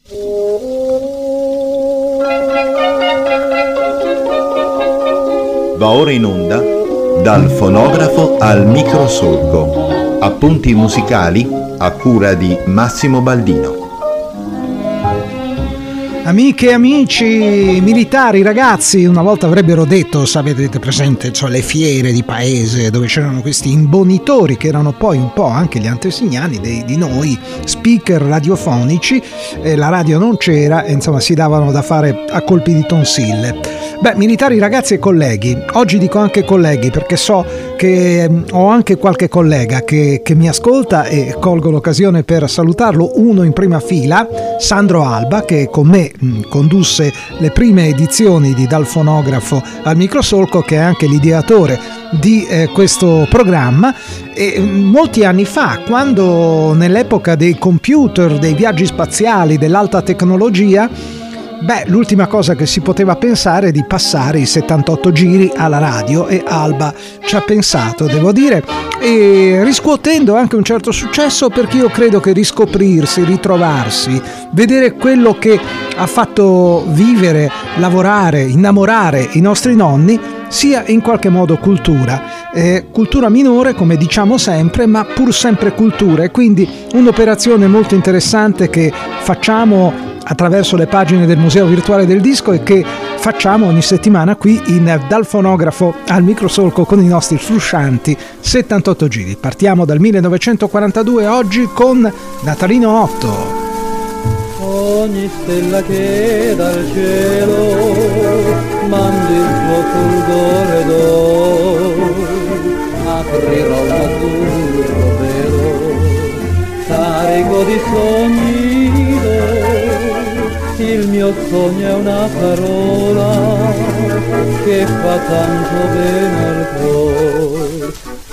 Va ora in onda Dal fonografo al microsolco. Appunti musicali a cura di Massimo Baldino. Amiche e amici militari, ragazzi, una volta avrebbero detto, avete presente, cioè le fiere di paese dove c'erano questi imbonitori che erano poi un po' anche gli antesignani di noi speaker radiofonici, la radio non c'era e insomma si davano da fare a colpi di tonsille. Beh, militari, ragazzi e colleghi, oggi dico anche colleghi perché so che ho anche qualche collega che mi ascolta e colgo l'occasione per salutarlo. Uno in prima fila, Sandro Alba, che con me condusse le prime edizioni di Dal fonografo al microsolco, che è anche l'ideatore di questo programma. E molti anni fa, quando nell'epoca dei computer, dei viaggi spaziali, dell'alta tecnologia, l'ultima cosa che si poteva pensare è di passare i 78 giri alla radio, e Alba ci ha pensato, devo dire, e riscuotendo anche un certo successo, perché io credo che riscoprirsi, ritrovarsi, vedere quello che ha fatto vivere, lavorare, innamorare i nostri nonni sia in qualche modo cultura minore, come diciamo sempre, ma pur sempre cultura, e quindi un'operazione molto interessante che facciamo attraverso le pagine del Museo Virtuale del Disco e che facciamo ogni settimana qui Dal fonografo al microsolco con i nostri fruscianti 78 giri. Partiamo dal 1942 oggi con Natalino 8. Ogni stella che dal cielo mandi il suo fulgore d'oro, aprirò un azzurro velo carico di sogni d'oro. Il mio sogno è una parola che fa tanto bene al cuore.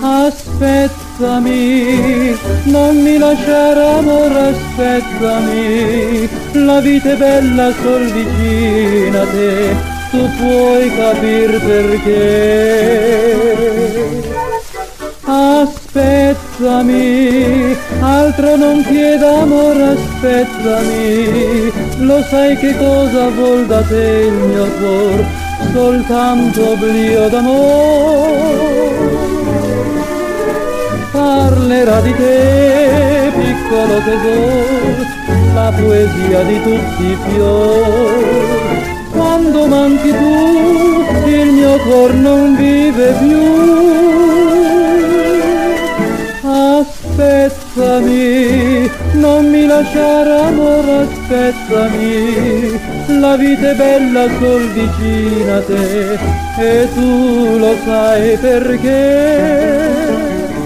Aspettami, non mi lasciare amore, aspettami, la vita è bella sol vicina a te, tu puoi capir perché. Aspettami, altro non chiedo amore, aspettami, lo sai che cosa vuol da te il mio cuore, soltanto oblio d'amore. Parlerà di te, piccolo tesoro, la poesia di tutti i fiori. Quando manchi tu, il mio cuore non vive più. Aspettami, non mi lasciare amore, aspettami, la vita è bella sol vicina a te e tu lo sai perché.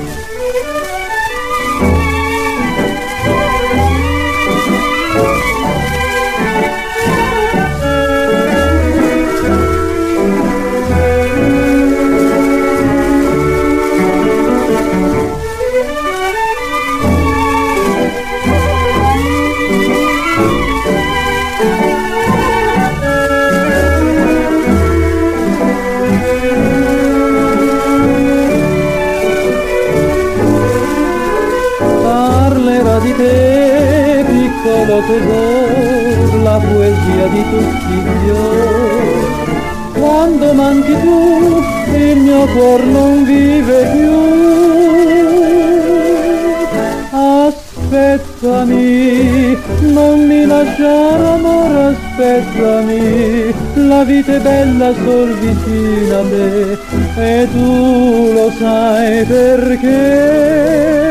Piccolo tesoro, la poesia di tutti i fiori. Quando manchi tu, il mio cuore non vive più. Aspettami, non mi lasciare amore, aspettami, la vita è bella sol vicina a me e tu lo sai perché.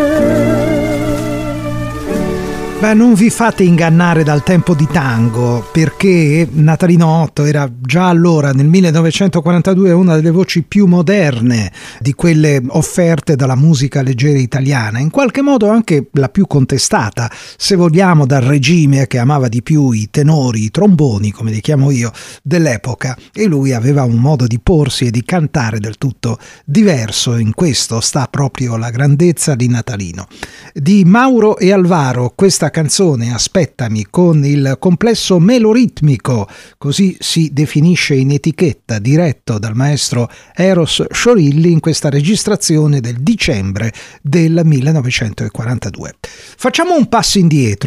Non vi fate ingannare dal tempo di tango, perché Natalino 8 era già allora, nel 1942, una delle voci più moderne di quelle offerte dalla musica leggera italiana, in qualche modo anche la più contestata, se vogliamo, dal regime che amava di più i tenori, i tromboni, come li chiamo io, dell'epoca, e lui aveva un modo di porsi e di cantare del tutto diverso. In questo sta proprio la grandezza di Natalino. Di Mauro e Alvaro, questa canzone Aspettami, con il complesso meloritmico, così si definisce in etichetta, diretto dal maestro Eros Sciorilli in questa registrazione del dicembre del 1942. Facciamo un passo indietro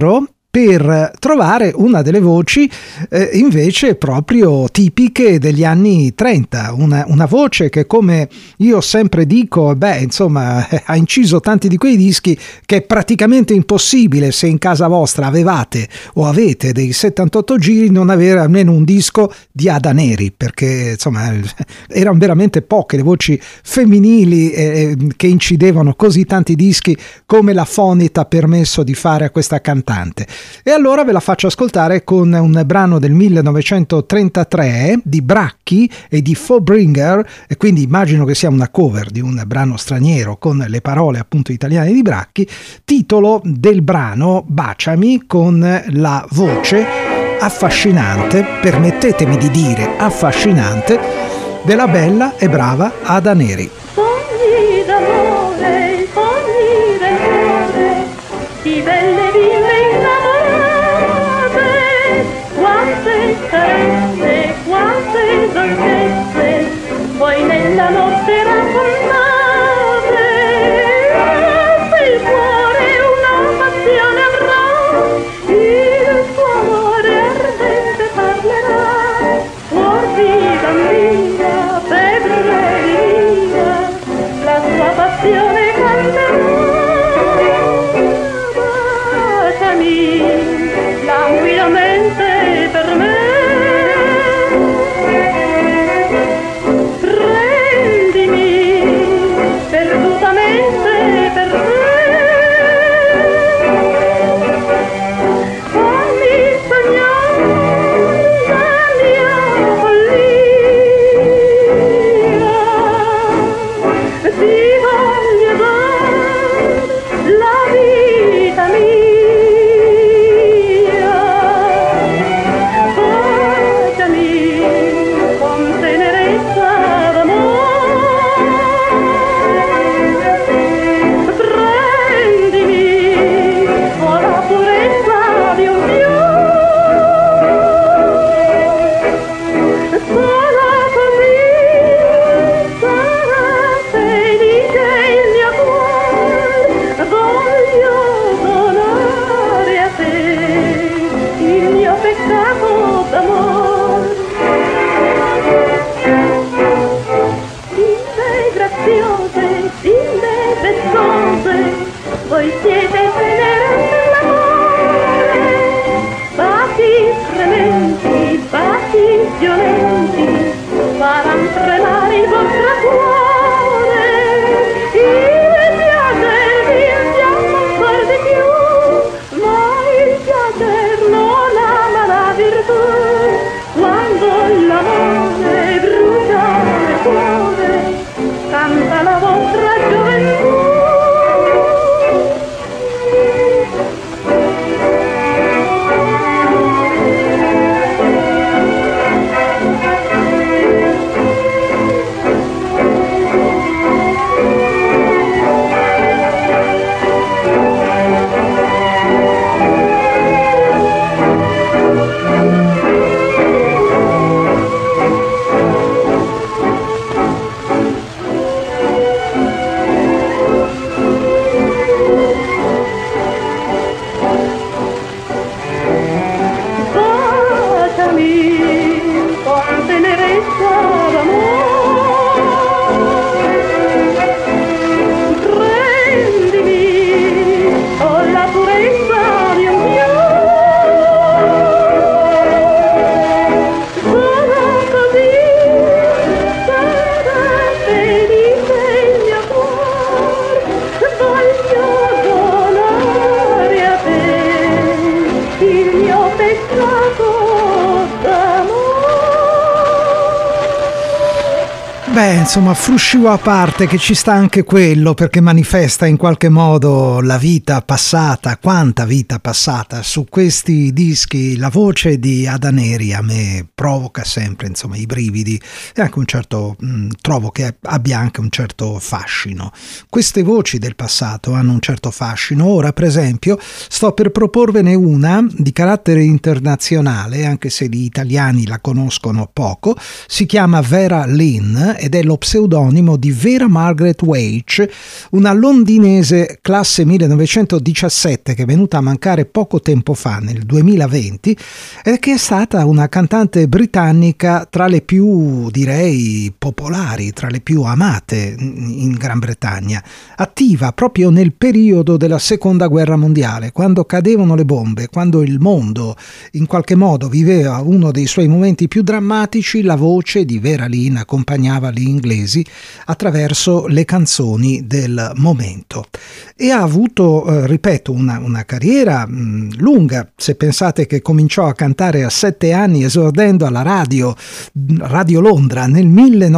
per trovare una delle voci invece proprio tipiche degli anni 30, una voce che, come io sempre dico, insomma, ha inciso tanti di quei dischi che è praticamente impossibile, se in casa vostra avevate o avete dei 78 giri, non avere almeno un disco di Ada Neri, perché insomma erano veramente poche le voci femminili che incidevano così tanti dischi come la Fonita ha permesso di fare a questa cantante. E allora ve la faccio ascoltare con un brano del 1933 di Bracchi e di Faubringer, e quindi immagino che sia una cover di un brano straniero con le parole appunto italiane di Bracchi. Titolo del brano: Baciami, con la voce affascinante, permettetemi di dire affascinante, della bella e brava Ada Neri. Sogni d'amore, sogni d'amore, di belle ville innamorate, quante carezze, quante dolcezze, poi nella notte raccontate. Se il cuore una passione avrà, il suo amore ardente parlerà, cuor di bambina, febbre mia, la sua passione canterà. Baciami languidamente per me, prendimi perdutamente per te, fammi sognare la mia follia, ti voglio dare la vita mia. Baciami con tenerezza d'amore, prendimi con la purezza di un fiore, solo così sarà felice il mio cuore. Voglio donare a te il mio peccato d'amore. Bimbe graziose, bimbe vezzose, voi siete tenere nell'amore. Baci frementi, baci violenti, faranno tremare il vostro cuore. Il piacer vi infiamma ancor di più, ma il piacer non ama la virtù. Quando l'amore brucia nel cuore, canta la vostra gioventù. Insomma, fruscio a parte, che ci sta anche quello, perché manifesta in qualche modo la vita passata, quanta vita passata su questi dischi. La voce di Ada Neri a me provoca sempre, insomma, i brividi e anche un certo, trovo che abbia anche un certo fascino. Queste voci del passato hanno un certo fascino. Ora, per esempio, sto per proporvene una di carattere internazionale, anche se gli italiani la conoscono poco. Si chiama Vera Lynn ed è lo pseudonimo di Vera Margaret Weich, una londinese classe 1917 che è venuta a mancare poco tempo fa, nel 2020, e che è stata una cantante britannica tra le più, direi, popolari, tra le più amate in Gran Bretagna, attiva proprio nel periodo della Seconda Guerra Mondiale, quando cadevano le bombe, quando il mondo in qualche modo viveva uno dei suoi momenti più drammatici. La voce di Vera Lynn accompagnava gli inglesi attraverso le canzoni del momento e ha avuto, ripeto, una carriera lunga. Se pensate che cominciò a cantare a 7 anni esordendo alla Radio Londra nel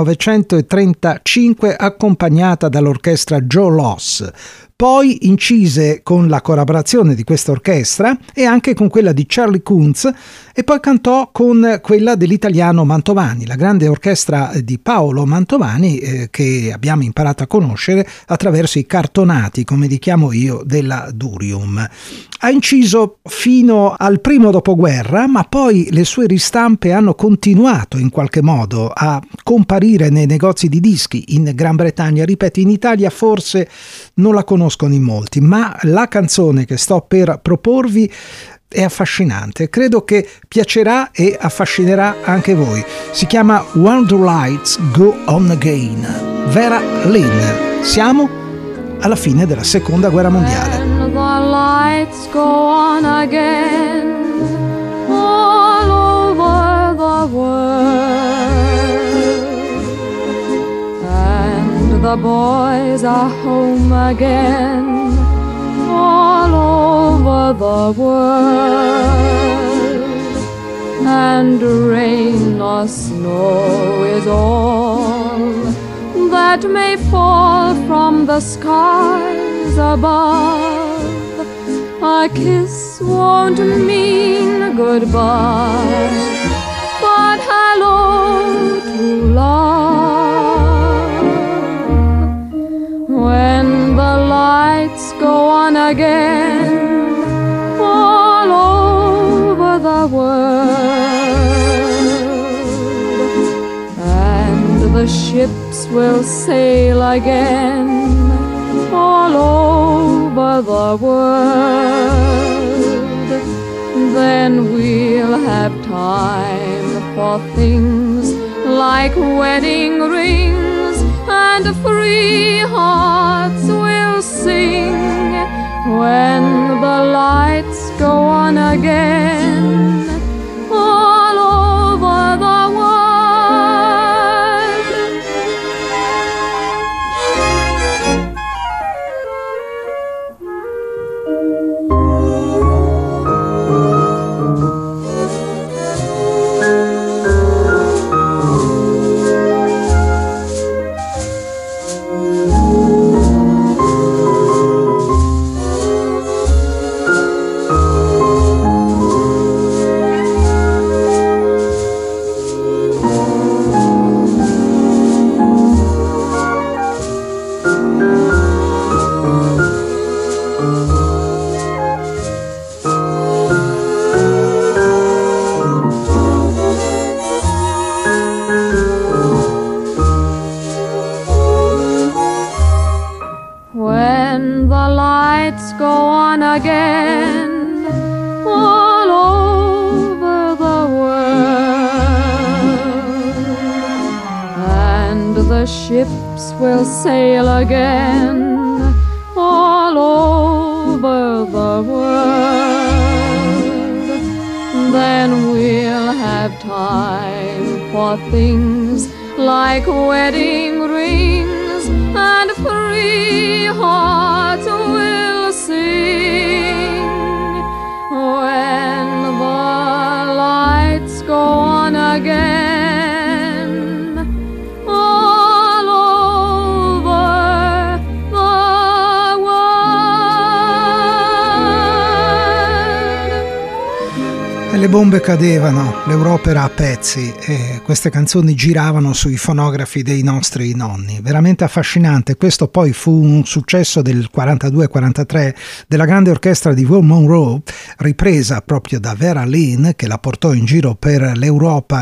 1935 accompagnata dall'orchestra Joe Loss, poi incise con la collaborazione di questa orchestra e anche con quella di Charlie Kunz, e poi cantò con quella dell'italiano Mantovani, la grande orchestra di Paolo Mantovani, che abbiamo imparato a conoscere attraverso i cartonati, come li chiamo io, della Durium. Ha inciso fino al primo dopoguerra, ma poi le sue ristampe hanno continuato in qualche modo a comparire nei negozi di dischi in Gran Bretagna. Ripeto, in Italia forse non la conoscono in molti, ma la canzone che sto per proporvi è affascinante. Credo che piacerà e affascinerà anche voi. Si chiama When the Lights Go On Again. Vera Lynn. Siamo alla fine della Seconda Guerra Mondiale. When the lights go on again all over the world and the boys are home again all over the world, and rain or snow is all that may fall from the skies above. A kiss won't mean goodbye, but hello to love. When the lights go on again all over the world, and the ships will sail again all over the world, then we'll have time for things like wedding rings, and free hearts will sing when the lights go on again all over the world. Again all over the world, and the ships will sail again all over the world, then we'll have time for things like wedding rings, and free hearts will sing when the lights go on again all over the world. E le bombe cadevano, l'Europa era a pezzi e queste canzoni giravano sui fonografi dei nostri nonni. Veramente affascinante. Questo poi fu un successo del 42-43 della grande orchestra di Will Monroe, ripresa proprio da Vera Lynn, che la portò in giro per l'Europa e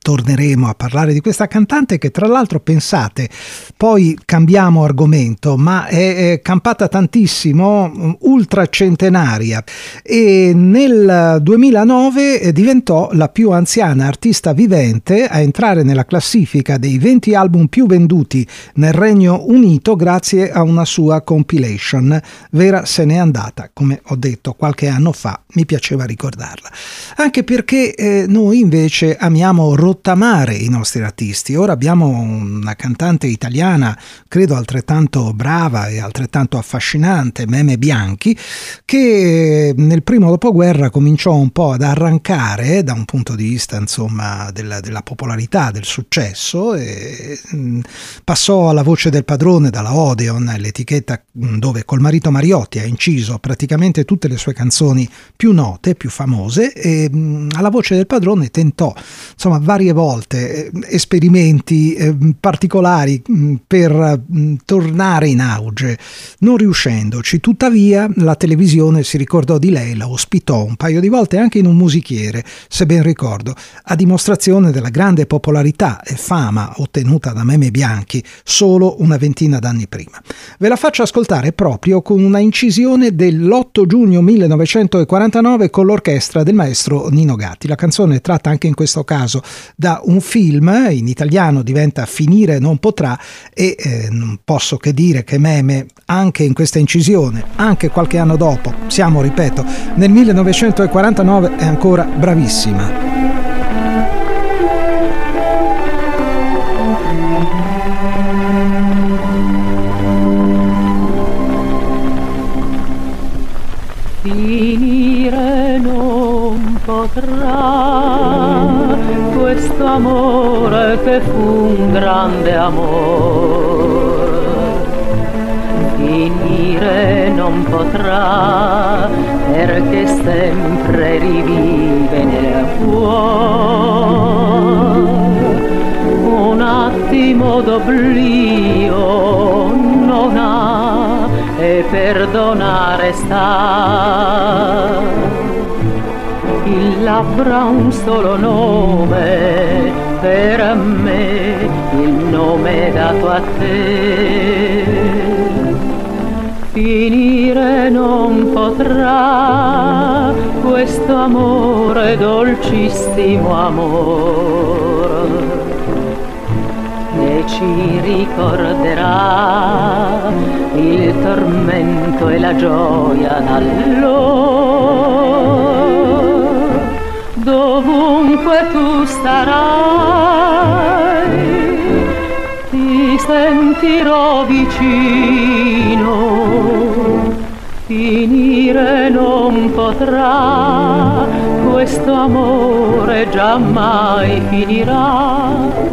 torneremo a parlare di questa cantante che, tra l'altro, pensate, poi cambiamo argomento, ma è campata tantissimo, ultracentenaria, e nel 2009 diventò la più anziana artista vivente a entrare nella classifica dei 20 album più venduti nel Regno Unito grazie a una sua compilation. Vera se n'è andata, come ho detto qualche anno fa, mi piaceva ricordarla, anche perché noi invece amiamo rottamare i nostri artisti. Ora abbiamo una cantante italiana, credo altrettanto brava e altrettanto affascinante, Meme Bianchi, che nel primo dopoguerra cominciò un po' ad arrancare da un punto di vista, insomma, della popolarità, del successo, e passò alla Voce del Padrone dalla Odeon, l'etichetta dove col marito Mariotti ha inciso praticamente tutte le sue canzoni più note, più famose, e alla Voce del Padrone tentò, insomma, varie volte esperimenti particolari per tornare in auge, non riuscendoci. Tuttavia la televisione si ricordò di lei, la ospitò un paio di volte anche in un musichiere, se ben ricordo, a dimostrazione della grande popolarità e fama ottenuta da Meme Bianchi solo una ventina d'anni prima. Ve la faccio ascoltare proprio con una incisione dell'8 giugno 1949 con l'orchestra del maestro Nino Gatti. La canzone è tratta anche in questo caso da un film, in italiano diventa Finire non potrà, e non posso che dire che Meme anche in questa incisione, anche qualche anno dopo, siamo, ripeto, nel 1949, è ancora bravissima. Finire non potrà questo amore che fu un grande amore. Finire non potrà perché sempre rivive nel cuore. Un attimo d'oblio non ha e perdonare sta. Il labbra ha un solo nome per me, il nome dato a te. Finire non potrà questo amore, dolcissimo amore, e ci ricorderà il tormento e la gioia d'allora. Dovunque tu starai, ti sentirò vicino. Finire non potrà questo amore, giammai finirà.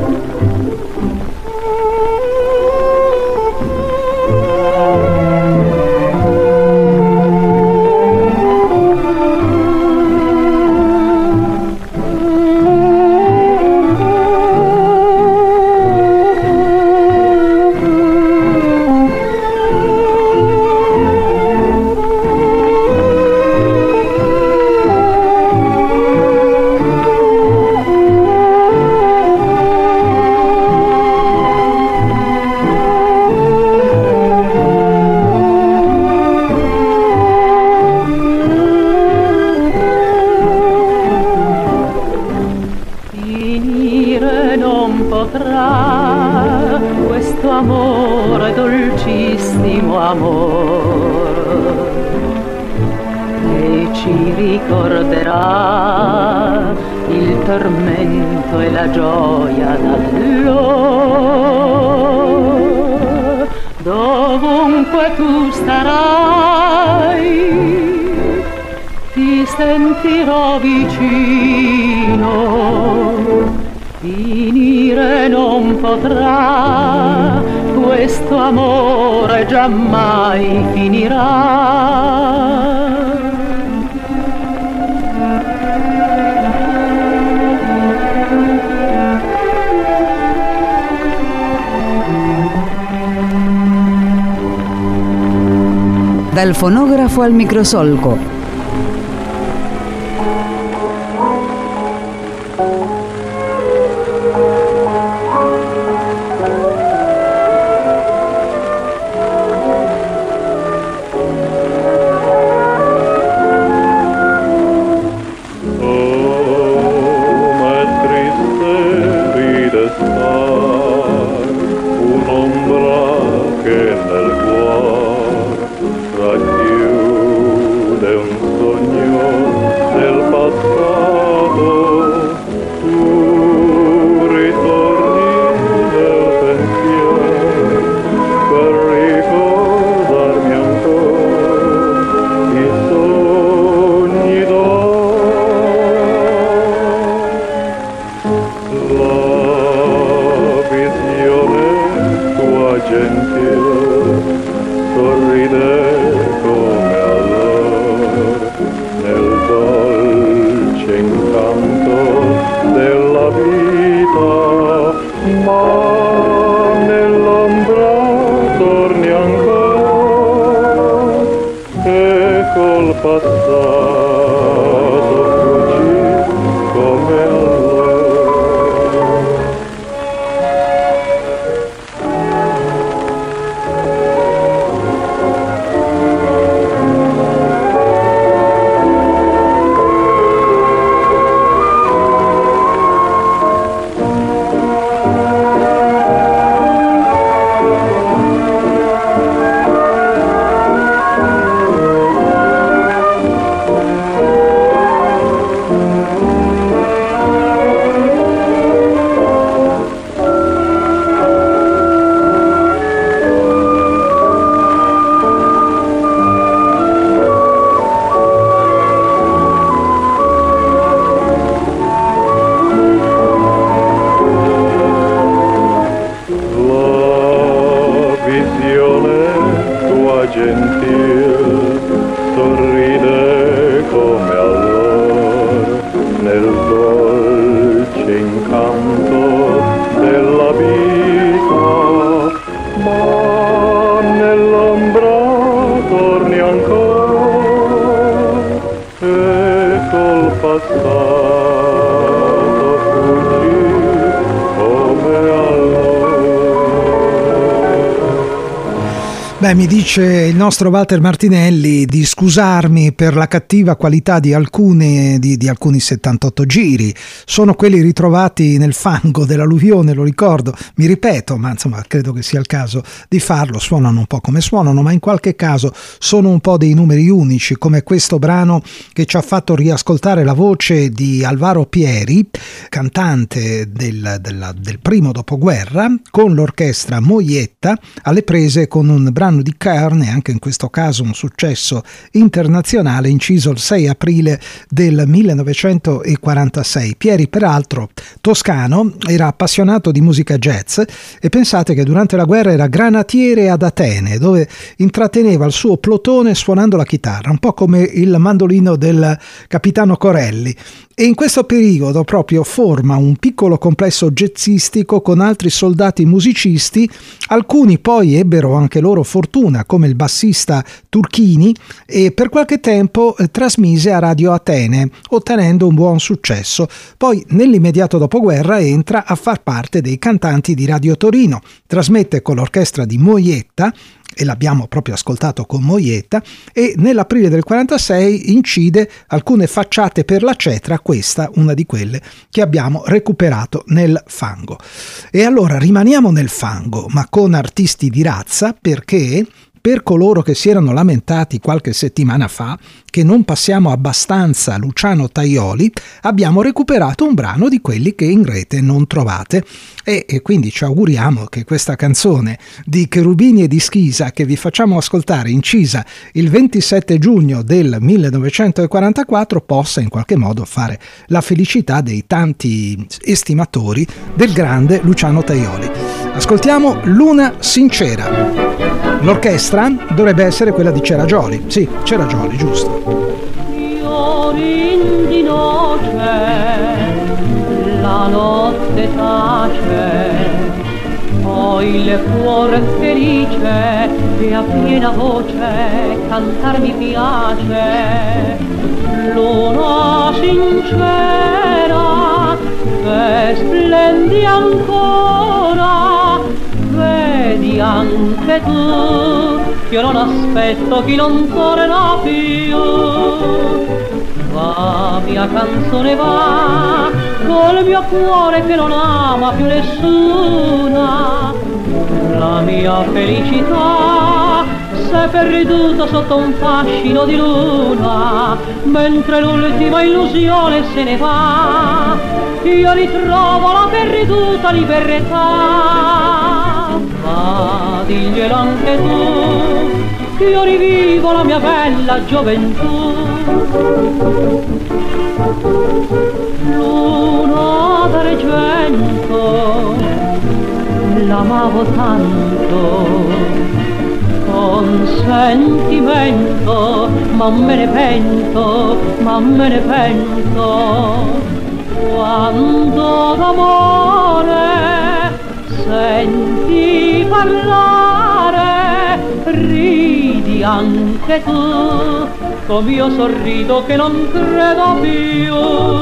Ricorderà il tormento e la gioia d'allora. Dovunque tu starai, ti sentirò vicino. Finire non potrà questo amore, giammai finirà. Dal fonografo al microsolco. dolce incanto della vita, ma nell'ombra torni ancora e col passato fuggi come allora. Beh, mi dice il nostro Walter Martinelli di scusarmi per la cattiva qualità di alcuni 78 giri. Sono quelli ritrovati nel fango dell'alluvione, lo ricordo, mi ripeto, ma insomma credo che sia il caso di farlo. Suonano un po' come suonano, ma in qualche caso sono un po' dei numeri unici, come questo brano che ci ha fatto riascoltare la voce di Alvaro Pieri, cantante del primo dopoguerra, con l'orchestra Moietta, alle prese con un brano di Carne, anche in questo caso un successo internazionale, inciso il 6 aprile del 1946. Pieri, peraltro toscano, era appassionato di musica jazz e pensate che durante la guerra era granatiere ad Atene, dove intratteneva il suo plotone suonando la chitarra, un po' come il mandolino del capitano Corelli. E in questo periodo proprio forma un piccolo complesso jazzistico con altri soldati musicisti. Alcuni poi ebbero anche loro fortuna, come il bassista Turchini, e per qualche tempo trasmise a Radio Atene, ottenendo un buon successo. Poi nell'immediato dopoguerra entra a far parte dei cantanti di Radio Torino, trasmette con l'orchestra di Moietta, e l'abbiamo proprio ascoltato con Moietta, e nell'aprile del 46 incide alcune facciate per la cetra, questa una di quelle che abbiamo recuperato nel fango. E allora rimaniamo nel fango, ma con artisti di razza, perché per coloro che si erano lamentati qualche settimana fa che non passiamo abbastanza Luciano Tajoli, abbiamo recuperato un brano di quelli che in rete non trovate e quindi ci auguriamo che questa canzone di Cherubini e di Schisa, che vi facciamo ascoltare, incisa il 27 giugno del 1944, possa in qualche modo fare la felicità dei tanti estimatori del grande Luciano Tajoli. Ascoltiamo Luna Sincera. L'orchestra dovrebbe essere quella di Ceragioli. Sì, Ceragioli, giusto. Fiorin di noce, la notte tace, poi il cuore felice e a piena voce cantar mi piace. Luna sincera, che splendi ancora, vedi anche tu, io non aspetto chi non torna più. Va, mia canzone va, col mio cuore che non ama più nessuna. La mia felicità s'è perduta sotto un fascino di luna, mentre l'ultima illusione se ne va, io ritrovo la perduta libertà. Ma diglielo anche tu, che io rivivo la mia bella gioventù. Luna d'argento, l'amavo tanto, con sentimento, ma me ne pento, quando d'amore senti parlare, ridi anche tu, come io sorrido che non credo più.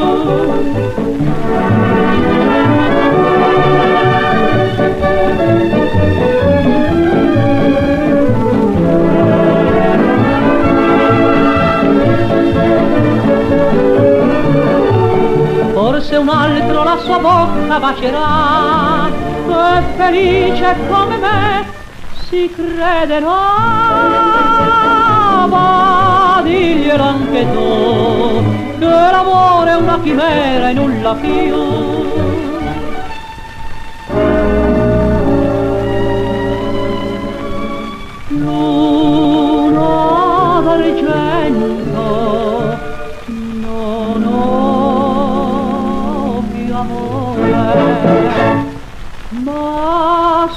Forse un altro la sua bocca bacerà, e felice come me si crederà. Ma diglielo anche tu, che l'amore è una chimera e nulla più. Luna d'argento, non ho più amore, ma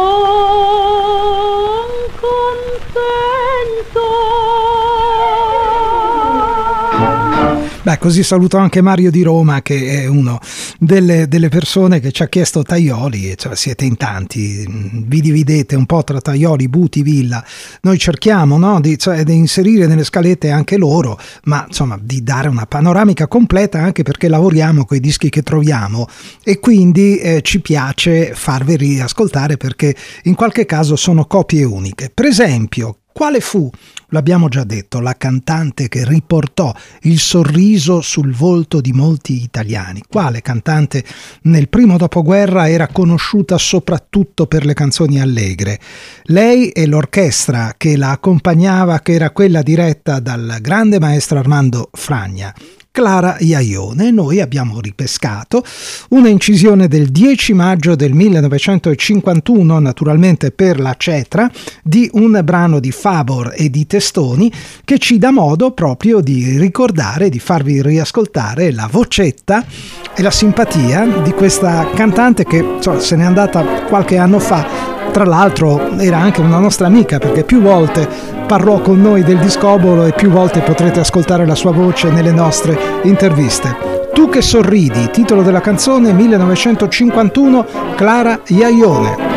son contento. Beh, così saluto anche Mario di Roma, che è uno delle persone che ci ha chiesto Tajoli, e cioè siete in tanti, vi dividete un po' tra Tajoli, Buti, Villa. Noi cerchiamo, no, di inserire nelle scalette anche loro, ma insomma di dare una panoramica completa, anche perché lavoriamo con i dischi che troviamo e quindi ci piace farvi riascoltare, perché in qualche caso sono copie uniche. Per esempio, quale fu, l'abbiamo già detto, la cantante che riportò il sorriso sul volto di molti italiani? Quale cantante nel primo dopoguerra era conosciuta soprattutto per le canzoni allegre? Lei e l'orchestra che la accompagnava, che era quella diretta dal grande maestro Armando Fragna. Clara Iaione. Noi abbiamo ripescato una incisione del 10 maggio del 1951, naturalmente per la Cetra, di un brano di Fabor e di Testoni, che ci dà modo proprio di ricordare, di farvi riascoltare la vocetta e la simpatia di questa cantante che se n'è andata qualche anno fa. Tra l'altro era anche una nostra amica, perché più volte parlò con noi del discobolo e più volte potrete ascoltare la sua voce nelle nostre interviste. Tu che sorridi, titolo della canzone, 1951, Clara Iaione.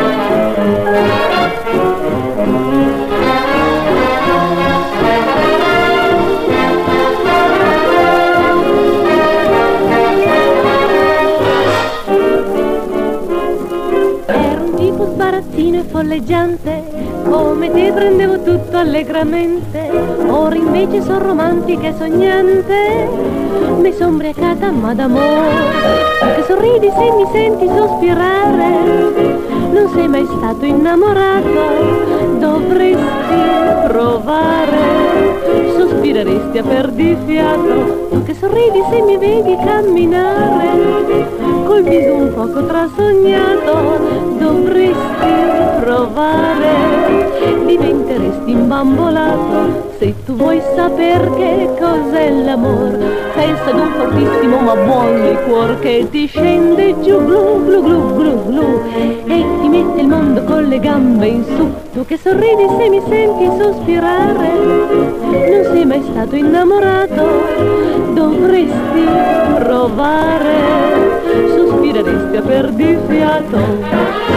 Sbarazzino e folleggiante, come ti prendevo tutto allegramente. Ora invece son romantica e sognante, mi son ubriacata ma d'amore. Tu che sorridi se mi senti sospirare, non sei mai stato innamorato, dovresti provare, sospireresti a perdifiato. Tu che sorridi se mi vedi camminare, col viso un poco trasognato, dovresti provare, diventeresti imbambolato. Se tu vuoi saper che cos'è l'amor, pensa ad un fortissimo ma buon liquor che ti scende giù, glu glu glu glu glu, e ti mette il mondo con le gambe in su. Tu che sorridi se mi senti sospirare, non sei mai stato innamorato, dovresti provare, sospireresti a perdifiato.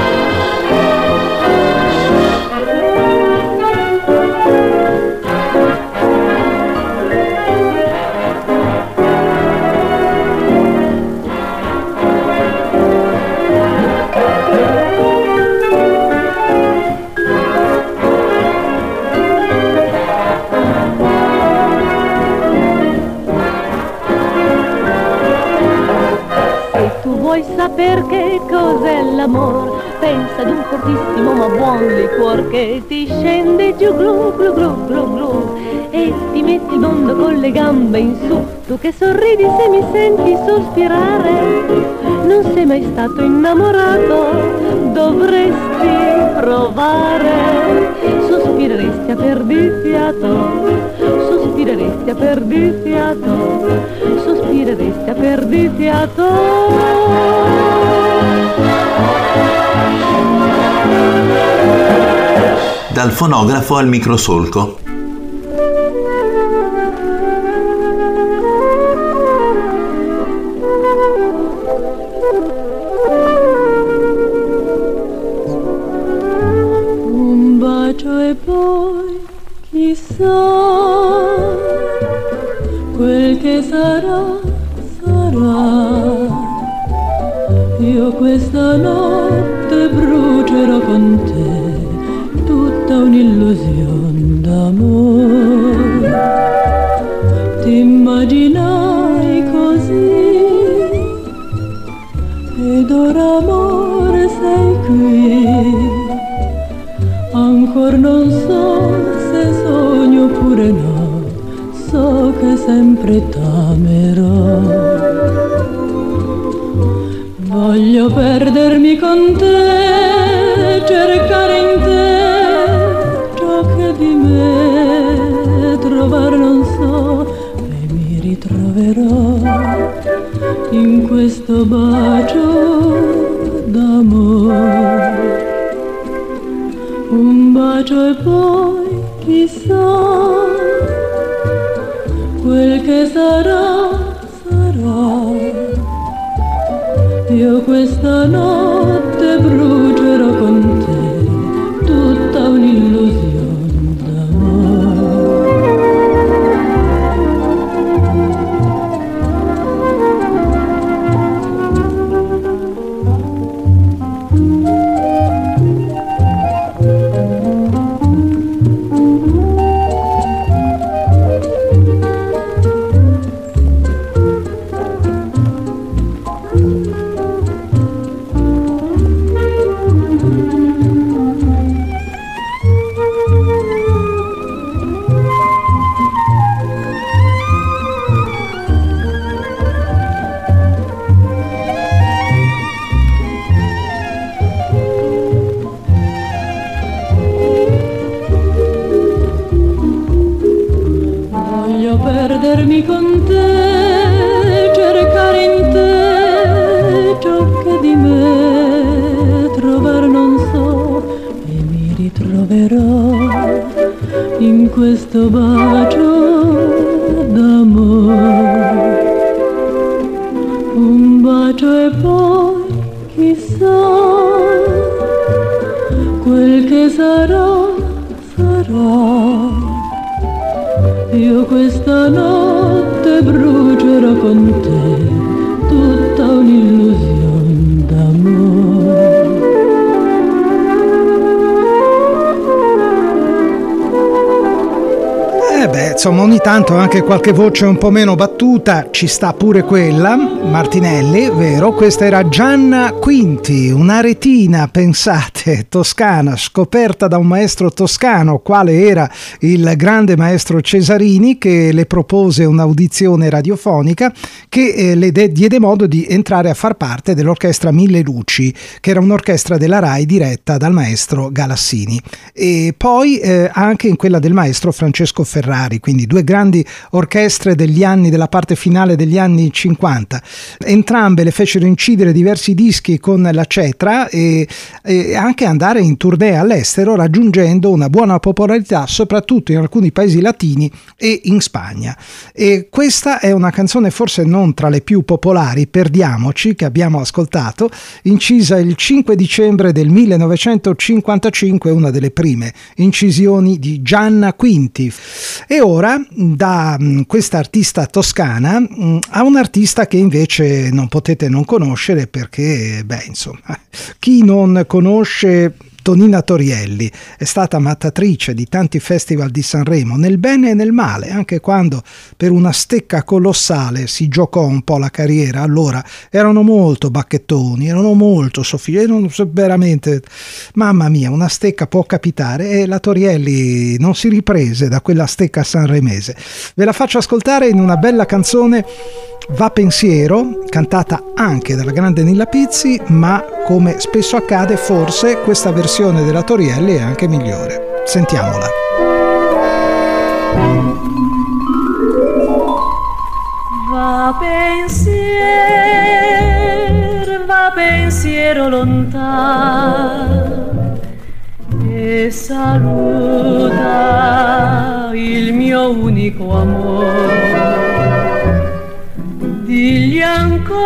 Vuoi saper che cos'è l'amor? Pensa ad un fortissimo ma buon liquor che ti scende giù, glu glu glu glu glu, e ti metti il mondo con le gambe in su. Tu che sorridi se mi senti sospirare, non sei mai stato innamorato, dovresti provare, sospireresti a perdifiato, sospireresti a perdifiato, sospireresti a perdifiato. Dal fonografo al microsolco. Un bacio e poi chissà, quel che sarà, sarà. Io questa notte brucerò con te tutta un'illusione d'amore. Ti immaginai così, ed ora amore sei qui. Ancor non so se sogno oppure no, so che sempre t'amerò. Voglio perdermi con te, cercare in te ciò che di me trovar non so, e mi ritroverò in questo bacio d'amore. Un bacio e poi chissà, quel che sarà, Io questa notte brucerò con te tutta un'illusione d'amore. Perdermi con te, cercare in te ciò che di me trovar non so, e mi ritroverò in questo bacio d'amore. Un bacio e poi chissà, quel che sarà, sarà. Io questa notte brucerò con te tutta un'illusione d'amore. Insomma, ogni tanto anche qualche voce un po' meno battuta ci sta pure quella. Martinelli, vero? Questa era Gianna Quinti, un'aretina, pensate, toscana, scoperta da un maestro toscano, quale era il grande maestro Cesarini, che le propose un'audizione radiofonica che le diede modo di entrare a far parte dell'orchestra Mille Luci, che era un'orchestra della Rai diretta dal maestro Galassini, e poi anche in quella del maestro Francesco Ferrari, quindi due grandi orchestre della parte finale degli anni 50. Entrambe le fecero incidere diversi dischi con la Cetra e anche andare in tournée all'estero, raggiungendo una buona popolarità soprattutto in alcuni paesi latini e in Spagna. E questa è una canzone forse non tra le più popolari, Perdiamoci, che abbiamo ascoltato, incisa il 5 dicembre del 1955, una delle prime incisioni di Gianna Quinti. E ora da questa artista toscana a un artista che invece non potete non conoscere, perché chi non conosce Tonina Torielli? È stata mattatrice di tanti festival di Sanremo, nel bene e nel male, anche quando per una stecca colossale si giocò un po' la carriera. Allora erano molto bacchettoni, erano molto erano veramente, mamma mia, una stecca può capitare, e la Torielli non si riprese da quella stecca sanremese. Ve la faccio ascoltare in una bella canzone, Va Pensiero, cantata anche dalla grande Nilla Pizzi, ma come spesso accade forse questa versione della Torielli è anche migliore. Sentiamola. Va pensiero lontano e saluta il mio unico amore. Digli ancora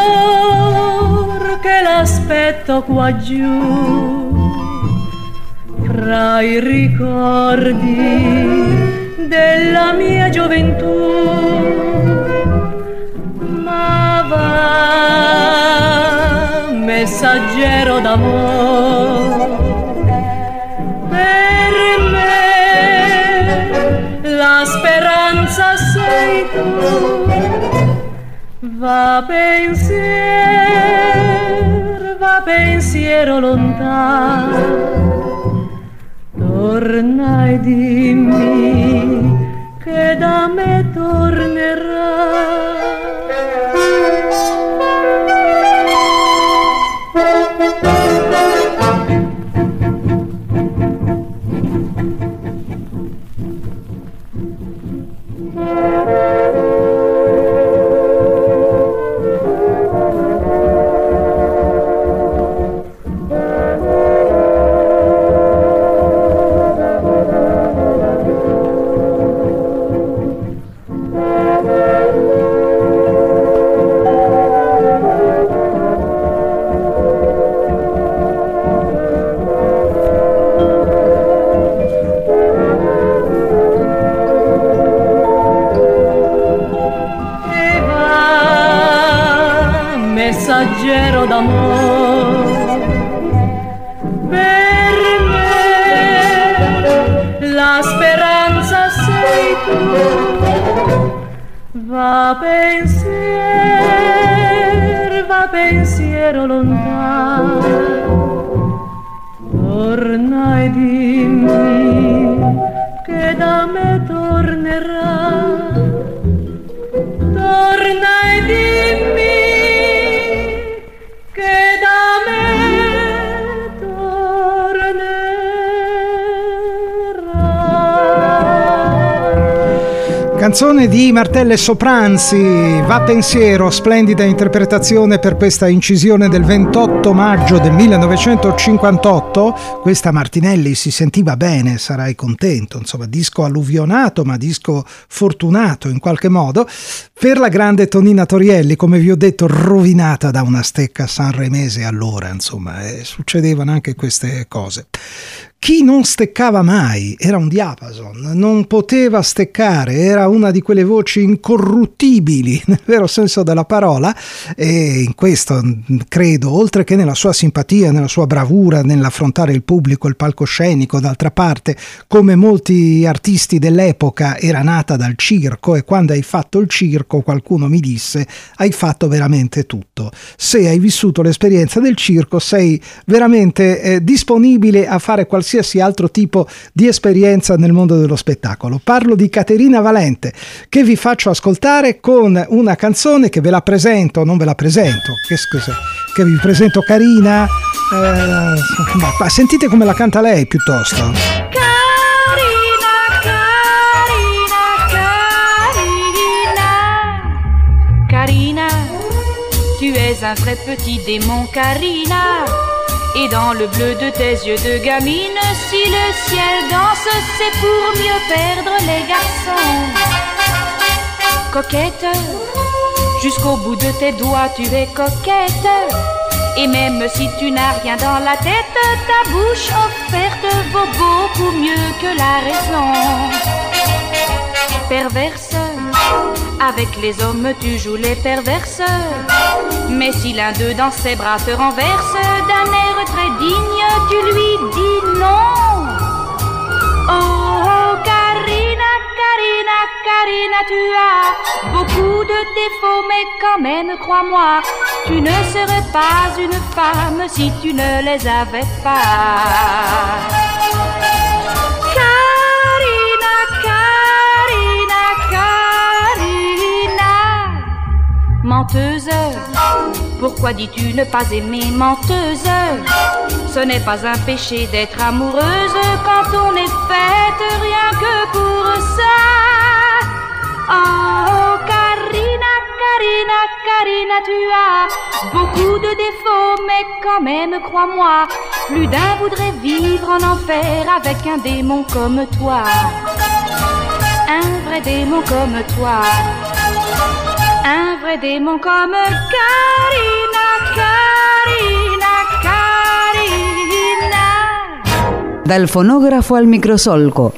che l'aspetto qua giù, fra i ricordi della mia gioventù. Ma va, messaggero d'amore, per me la speranza sei tu. Va pensiero lontano, torna e dimmi che da me tornerà. messaggero d'amore. Per me la speranza sei tu, va pensiero lontano, torna e dimmi che da me tornerà, torna e dimmi che da me Canzone di Martelle Sopranzi, Va pensiero, splendida interpretazione per questa incisione del 28 maggio del 1958. Questa Martinelli si sentiva bene, sarai contento, insomma disco alluvionato ma disco fortunato in qualche modo per la grande Tonina Torielli, come vi ho detto rovinata da una stecca sanremese allora, insomma succedevano anche queste cose. Chi non steccava mai era un diapason, non poteva steccare, era una di quelle voci incorruttibili nel vero senso della parola, e in questo credo, oltre che nella sua simpatia, nella sua bravura nell'affrontare il pubblico, il palcoscenico, d'altra parte come molti artisti dell'epoca era nata dal circo, e quando hai fatto il circo qualcuno mi disse hai fatto veramente tutto. Se hai vissuto l'esperienza del circo sei veramente disponibile a fare qualsiasi altro tipo di esperienza nel mondo dello spettacolo. Parlo di Caterina Valente, che vi faccio ascoltare con una canzone che ve la presento, non ve la presento, che vi presento Carina, ma sentite come la canta lei piuttosto. Carina, tu es un vrai petit démon, Carina. Et dans le bleu de tes yeux de gamine, si le ciel danse, c'est pour mieux perdre les garçons. Coquette, jusqu'au bout de tes doigts tu es coquette. Et même si tu n'as rien dans la tête, ta bouche offerte vaut beaucoup mieux que la raison. Perverse, avec les hommes tu joues les perverses. Mais si l'un d'eux dans ses bras te renverse, d'un air très digne tu lui dis non. Oh Carina, Carina, Carina, tu as beaucoup de défauts, mais quand même crois-moi, tu ne serais pas une femme si tu ne les avais pas. Carina, Carina, Carina, menteuse, pourquoi dis-tu ne pas aimer, menteuse? Ce n'est pas un péché d'être amoureuse quand on est faite rien que pour ça. Oh Carina, Carina, Carina, tu as beaucoup de défauts, mais quand même crois-moi, plus d'un voudrait vivre en enfer avec un démon comme toi. Un vrai démon comme toi. Un vrai démon comme Carina, Carina, Carina. Dal fonografo al microsolco.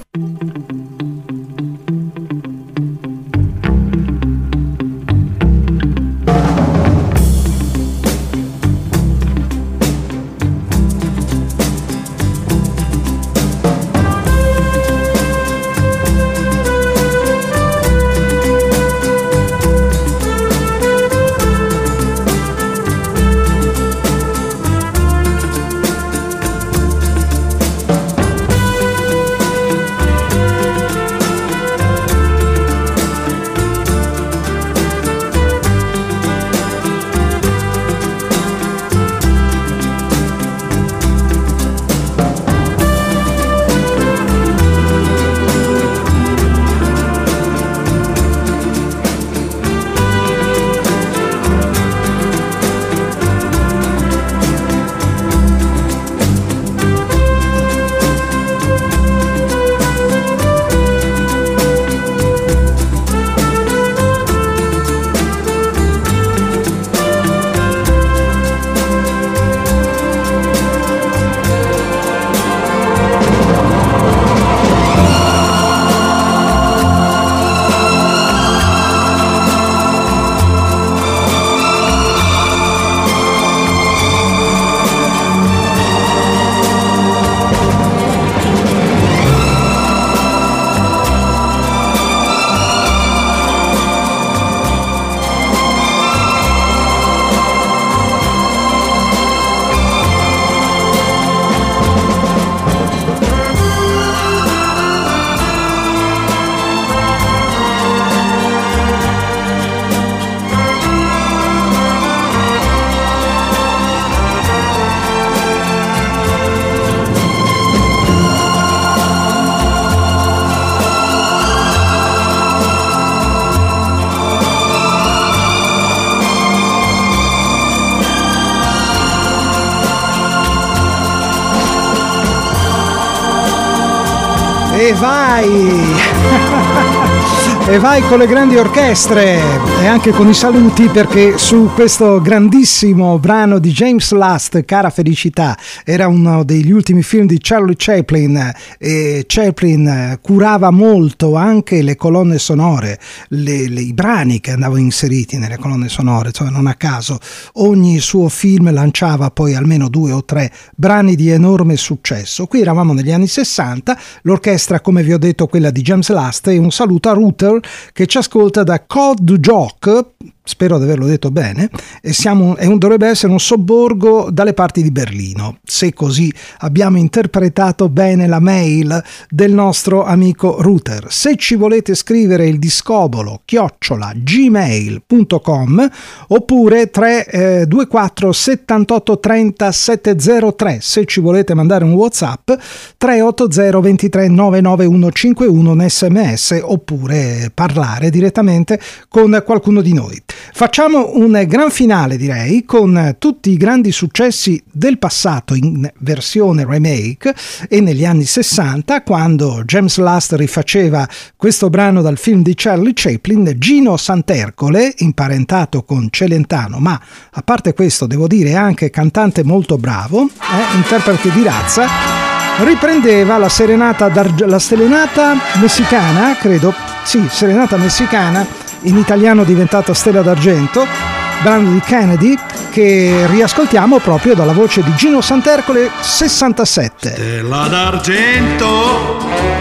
E vai! E vai con le grandi orchestre e anche con i saluti, perché su questo grandissimo brano di James Last, Cara Felicità, era uno degli ultimi film di Charlie Chaplin, e Chaplin curava molto anche le colonne sonore, i brani che andavano inseriti nelle colonne sonore, cioè non a caso ogni suo film lanciava poi almeno 2 o 3 brani di enorme successo. Qui eravamo negli anni 60, l'orchestra, come vi ho detto, quella di James Last, e un saluto a Ruther che ci ascolta da Côte-du-Joc, spero di averlo detto bene, e dovrebbe essere un sobborgo dalle parti di Berlino, se così abbiamo interpretato bene la mail del nostro amico Ruther. Se ci volete scrivere il discobolo @gmail.com oppure 324 78 30 703, se ci volete mandare un WhatsApp 380 23 99151, un SMS, oppure parlare direttamente con qualcuno di noi. Facciamo un gran finale, direi, con tutti i grandi successi del passato in versione remake, e negli anni 60, quando James Last rifaceva questo brano dal film di Charlie Chaplin, Gino Santercole, imparentato con Celentano, ma a parte questo devo dire anche cantante molto bravo, interprete di razza, riprendeva la serenata messicana, credo, sì, serenata messicana, in italiano diventata Stella d'Argento, brano di Kennedy, che riascoltiamo proprio dalla voce di Gino Santercole, 67. Stella d'argento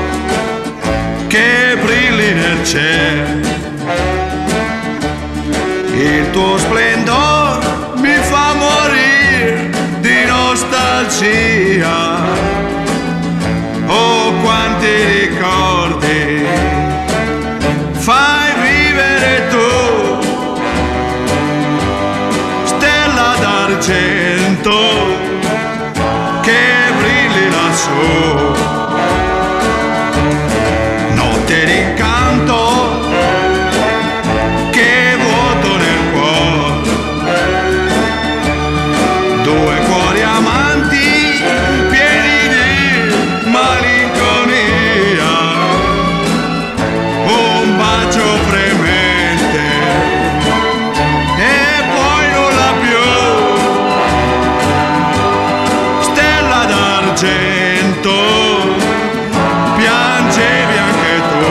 che brilli nel cielo, il tuo splendore mi fa morire di nostalgia. Oh, quanti ricordi fai vivere tu, stella d'argento che brilli lassù, notte d'incanto che vuoto nel cuore, 2 cuori amanti pieni di malinconia, un bacio fremente e poi nulla più, stella d'argento piangevi anche tu.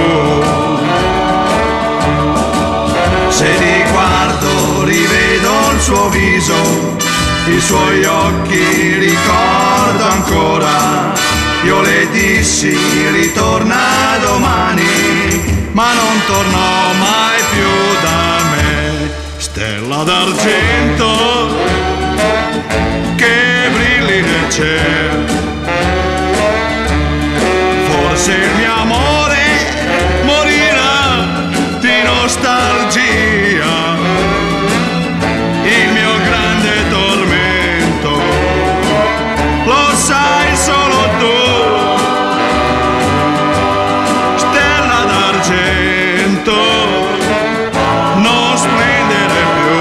Se li guardo rivedo il suo viso, i suoi occhi ricordo ancora. Io le dissi ritorna domani, ma non tornò mai più da me. Stella d'argento che brilli nel cielo, forse il mio amore morirà di nostalgia, il mio grande tormento lo sai solo tu, stella d'argento non splendere più.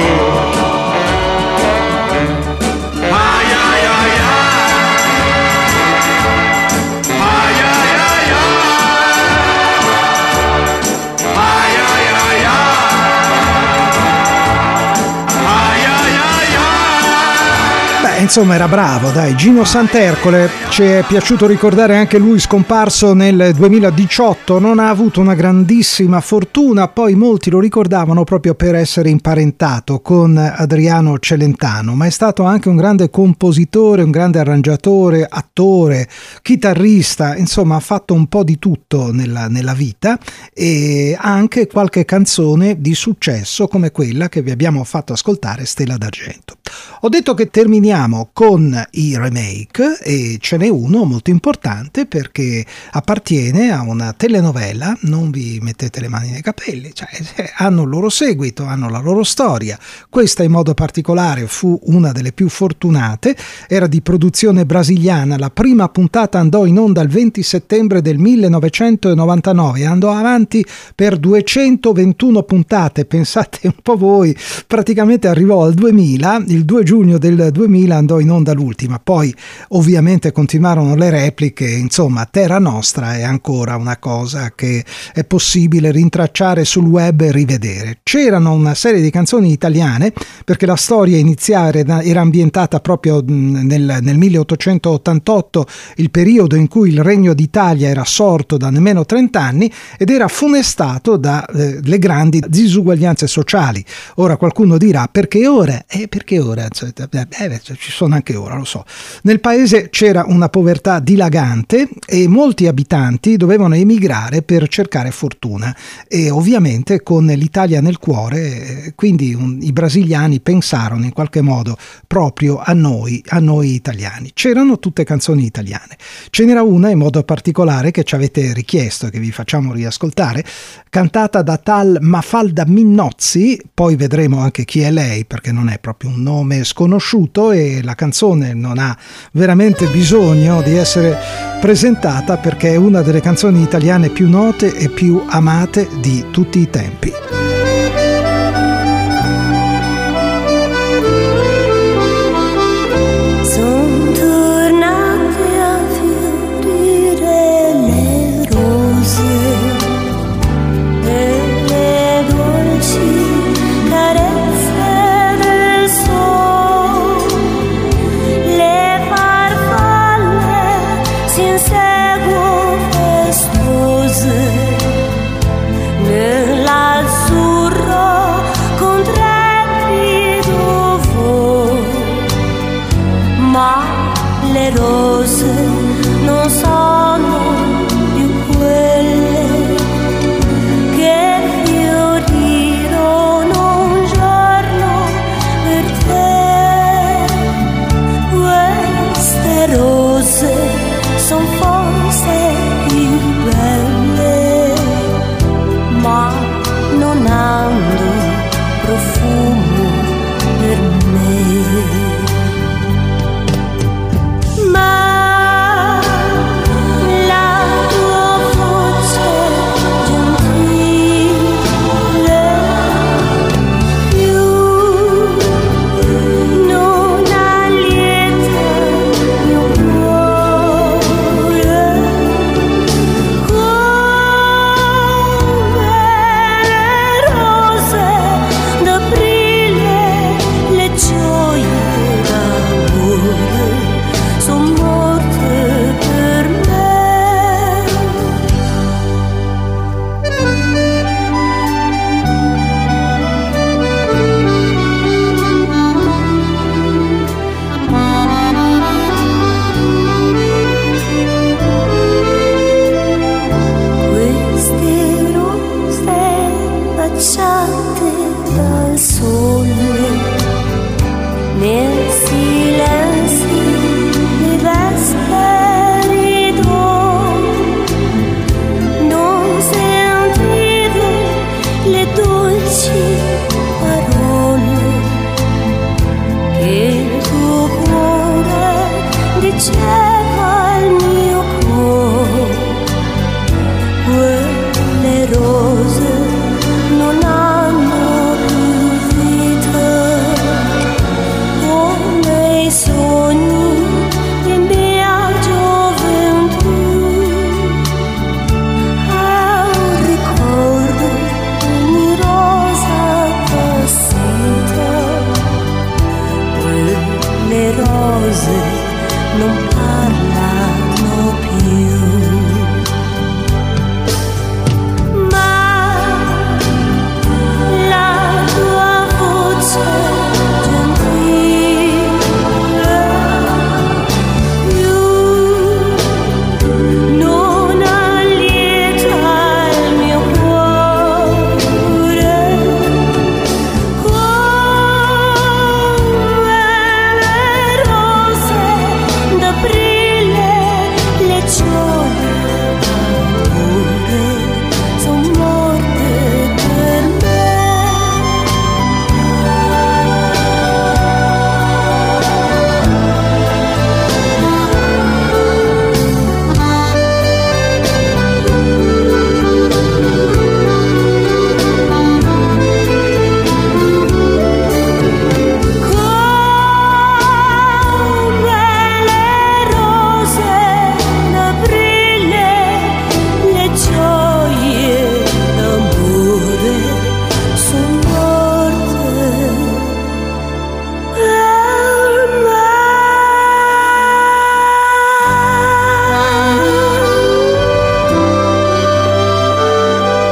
Ai ai ai ai, ai ai ai ai, ai ai ai ai, ai ai ai. Beh, insomma, era bravo, dai. Gino Santercole, ci è piaciuto ricordare anche lui, scomparso nel 2018, non ha avuto una grandissima fortuna, poi molti lo ricordavano proprio per essere imparentato con Adriano Celentano, ma è stato anche un grande compositore, un grande arrangiatore, attore, chitarrista, insomma ha fatto un po' di tutto nella vita, e ha anche qualche canzone di successo come quella che vi abbiamo fatto ascoltare, Stella d'Argento. Ho detto che terminiamo con i remake, e ce n'è uno molto importante perché appartiene a una telenovela. Non vi mettete le mani nei capelli, cioè hanno il loro seguito, hanno la loro storia. Questa in modo particolare fu una delle più fortunate, era di produzione brasiliana, la prima puntata andò in onda il 20 settembre del 1999, andò avanti per 221 puntate, pensate un po' voi, praticamente arrivò al 2000, il 2 giugno del 2000 andò in onda l'ultima, poi ovviamente continuarono le repliche, insomma Terra Nostra è ancora una cosa che è possibile rintracciare sul web e rivedere. C'erano una serie di canzoni italiane, perché la storia iniziale era ambientata proprio nel 1888, il periodo in cui il Regno d'Italia era sorto da nemmeno 30 anni ed era funestato dalle grandi disuguaglianze sociali. Ora qualcuno dirà perché ora? Perché ora? Ci sono anche ora, lo so. Nel paese c'era una povertà dilagante e molti abitanti dovevano emigrare per cercare fortuna, e ovviamente con l'Italia nel cuore, quindi i brasiliani pensarono in qualche modo proprio a noi italiani. C'erano tutte canzoni italiane. Ce n'era una in modo particolare che ci avete richiesto e che vi facciamo riascoltare, cantata da tal Mafalda Minnozzi, poi vedremo anche chi è lei perché non è proprio un nome sconosciuto e la canzone non ha veramente bisogno di essere presentata perché è una delle canzoni italiane più note e più amate di tutti i tempi. non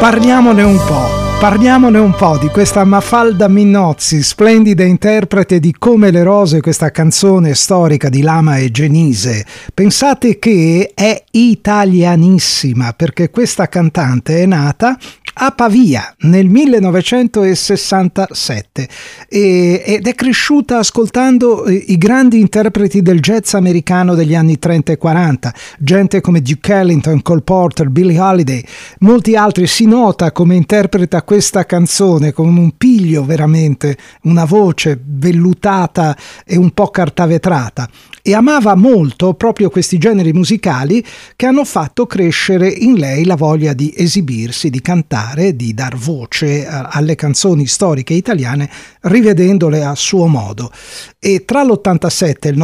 Parliamone un po' di questa Mafalda Minnozzi, splendida interprete di Come le rose, questa canzone storica di Lama e Genise. Pensate che è italianissima, perché questa cantante è nata a Pavia nel 1967 ed è cresciuta ascoltando i grandi interpreti del jazz americano degli anni 30 e 40, gente come Duke Ellington, Cole Porter, Billie Holiday, molti altri. Si nota come interpreta questa canzone con un piglio, veramente una voce vellutata e un po' cartavetrata, e amava molto proprio questi generi musicali che hanno fatto crescere in lei la voglia di esibirsi, di cantare, di dar voce alle canzoni storiche italiane, rivedendole a suo modo. E tra l'87 e il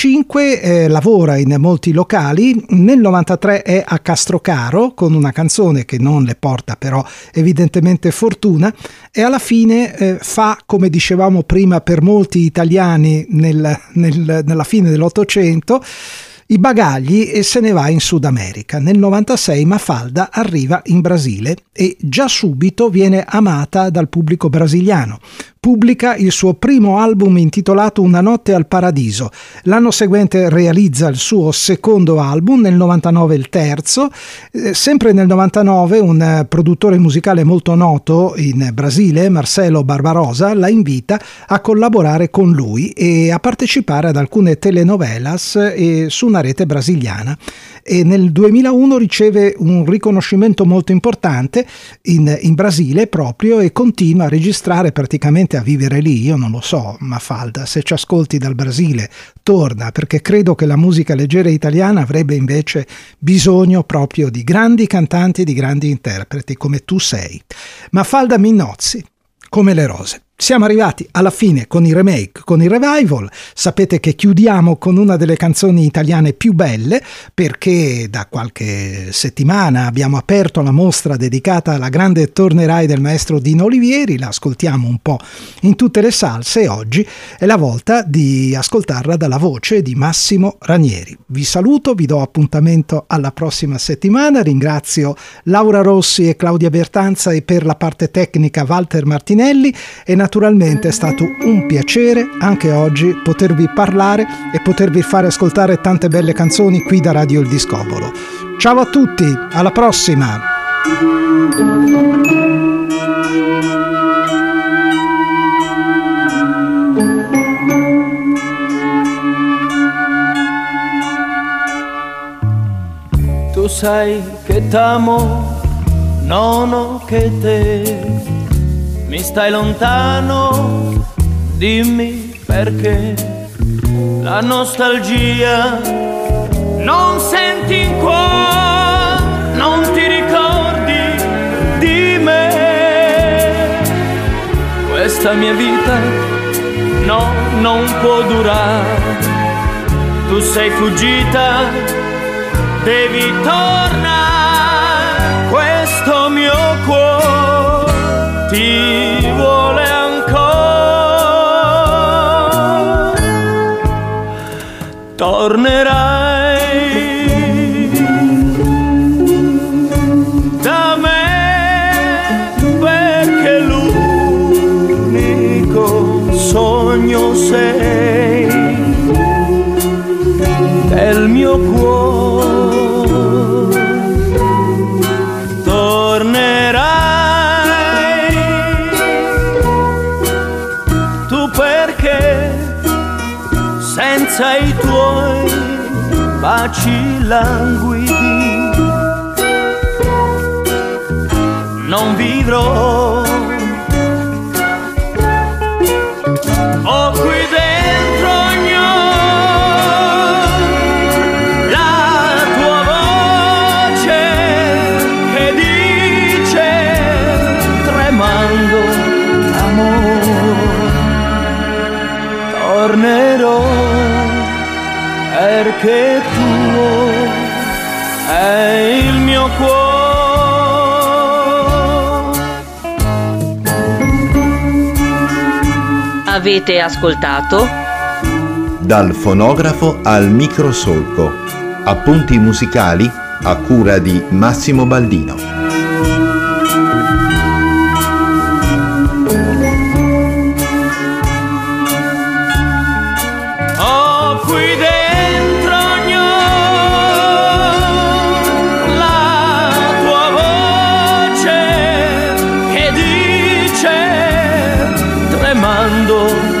95 lavora in molti locali. Nel 93 è a Castrocaro con una canzone che non le porta però evidentemente fortuna, e alla fine fa, come dicevamo prima, per molti italiani nella fine dell'Ottocento, i bagagli e se ne va in Sud America. Nel 96 Mafalda arriva in Brasile e già subito viene amata dal pubblico brasiliano. Pubblica il suo primo album intitolato Una notte al paradiso. L'anno seguente realizza il suo secondo album, nel 99 il terzo. Sempre nel 99 un produttore musicale molto noto in Brasile, Marcelo Barbarosa, la invita a collaborare con lui e a partecipare ad alcune telenovelas su una rete brasiliana. E nel 2001 riceve un riconoscimento molto importante in Brasile proprio, e continua a registrare, praticamente a vivere lì. Io non lo so, Mafalda, se ci ascolti dal Brasile torna, perché credo che la musica leggera italiana avrebbe invece bisogno proprio di grandi cantanti e di grandi interpreti come tu sei. Mafalda Minnozzi, Come le rose. Siamo arrivati alla fine con i remake, con i revival. Sapete che chiudiamo con una delle canzoni italiane più belle, perché da qualche settimana abbiamo aperto la mostra dedicata alla grande Tornerai del maestro Dino Olivieri. La ascoltiamo un po' in tutte le salse e oggi è la volta di ascoltarla dalla voce di Massimo Ranieri. Vi saluto, vi do appuntamento alla prossima settimana. Ringrazio Laura Rossi e Claudia Bertanza, e per la parte tecnica Walter Martinelli, e naturalmente è stato un piacere anche oggi potervi parlare e potervi fare ascoltare tante belle canzoni qui da Radio Il Discobolo. Ciao a tutti, alla prossima! Tu sai che t'amo, non ho che te. Mi stai lontano, dimmi perché. La nostalgia non senti in cuore, non ti ricordi di me. Questa mia vita no, non può durare. Tu sei fuggita, devi tornare. Questo mio cuore ti vuole ancora. Tornerai da me, perché l'unico sogno sei del mio cuore. Tornerai senza i tuoi baci languidi non vivrò. Ho qui dentro la tua voce che dice, tremando d'amore, tornerò perché tuo è il mio cuore. Avete ascoltato Dal fonografo al microsolco. Appunti musicali a cura di Massimo Baldino. qui dentro ogni la tua voce che dice tremando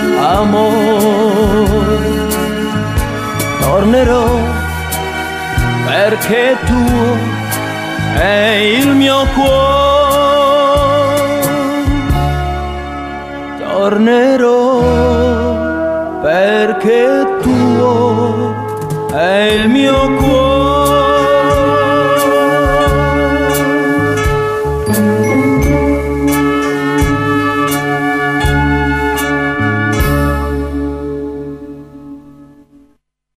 amor. Tornerò perché tuo è il mio cuore. Tornerò perché tuo è il mio cuore.